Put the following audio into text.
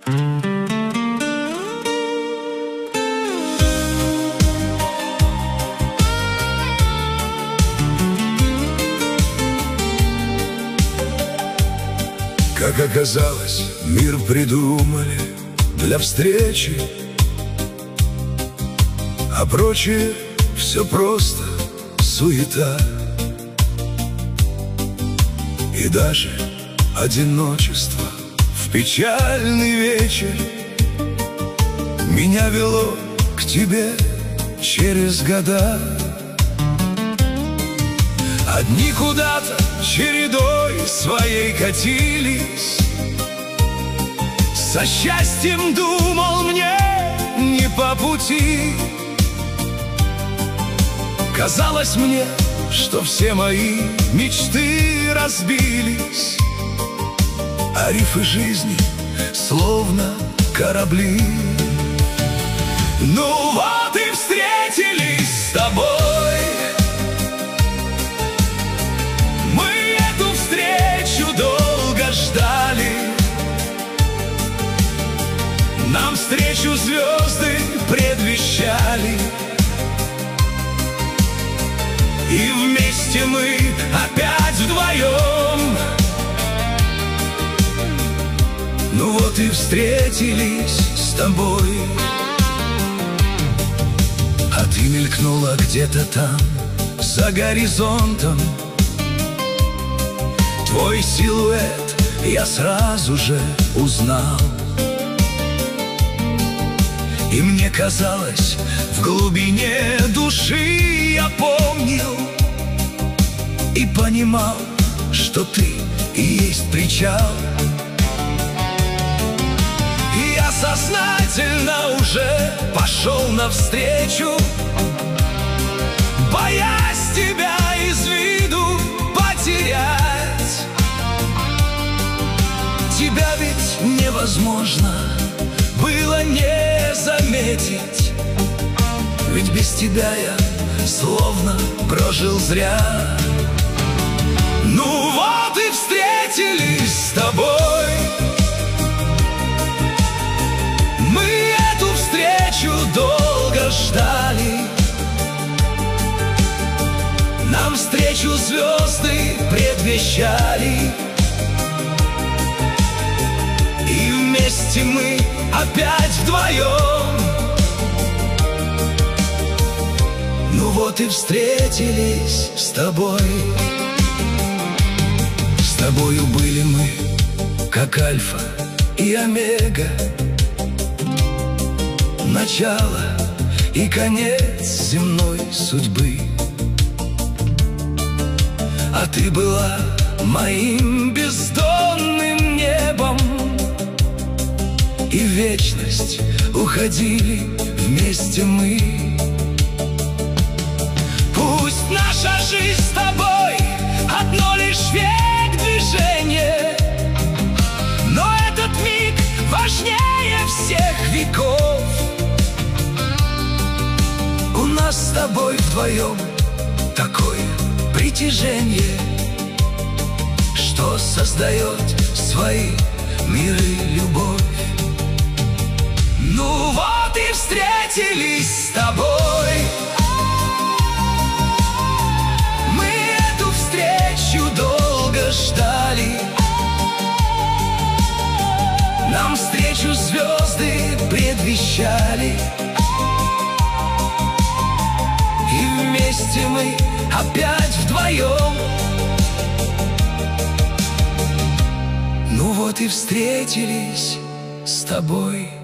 Как оказалось, мир придумали для встречи, а прочее все просто суета. И даже одиночество в печальный вечер меня вело к тебе через года. Одни куда-то чередой своей катились, со счастьем думал мне не по пути. Казалось мне, что все мои мечты разбились, а рифы жизни словно корабли. Ну вот и встретились с тобой. Нам встречу звезды предвещали, и вместе мы опять вдвоем. Ну вот и встретились с тобой. А ты мелькнула где-то там, за горизонтом. Твой силуэт я сразу же узнал. И мне казалось, в глубине души я помнил и понимал, что ты и есть причал. И я сознательно уже пошел навстречу, боясь тебя из виду потерять. Тебя ведь невозможно было не заметить, ведь без тебя я словно прожил зря. Ну вот и встретились с тобой. Мы эту встречу долго ждали, нам встречу звезды предвещали, и вместе мы опять вдвоем. Ну вот и встретились с тобой. С тобою были мы, как альфа и омега, начало и конец земной судьбы. А ты была моим бездонным небом, и в вечность уходили вместе мы. Пусть наша жизнь с тобой одно лишь век движения, но этот миг важнее всех веков. У нас с тобой вдвоем такое притяжение, что создает свои миры любовь. Ну вот и встретились с тобой. Мы эту встречу долго ждали, нам встречу звезды предвещали, и вместе мы опять вдвоем. Ну вот и встретились с тобой.